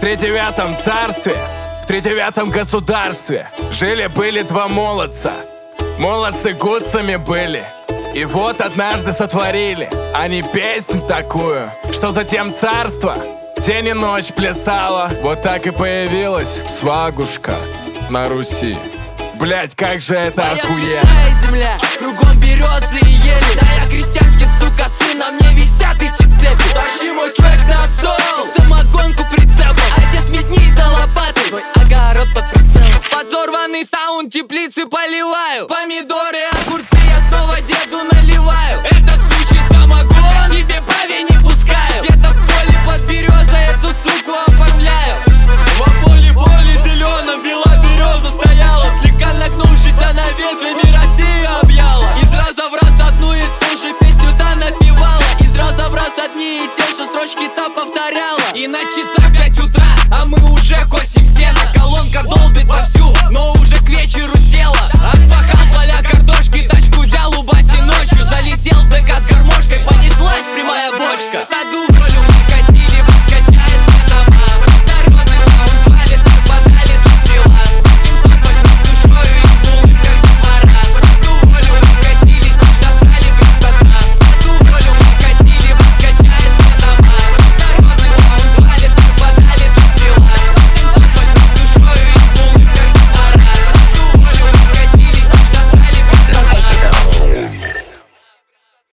тридевятом царстве, в тридевятом государстве жили-были два молодца. Молодцы гуцами были, и вот однажды сотворили они песнь такую, что затем царство день и ночь плясало. Вот так и появилась свагушка на Руси. Блять, как же это охуенно. Моя земля, кругом березы и ели. Да я крестьянский, сука, сын, на мне висят эти цепи. Тащи мой свек на стол, самогонку прицепом. Отец, метни за лопатой, твой огород под прицелом. Подзорванный саунд, теплицы поливаю. Помидоры, огурцы я снова деду наливаю. Этот сучий самогон к себе правее не пускаю. Где-то в поле под березой эту суку оформляю. Во поле боли зеленом бела береза стояла, слегка нагнувшийся на ветвями Россию объяла. Из раза в раз одну и ту же песню-то напевала. Из раза в раз одни и те же строчки-то повторяла. И на часах 5 утра, а мы уже косим сено. Колонка долбит вовсю, но уже к вечеру села. Отпахал поля картошки, тачку взял у бати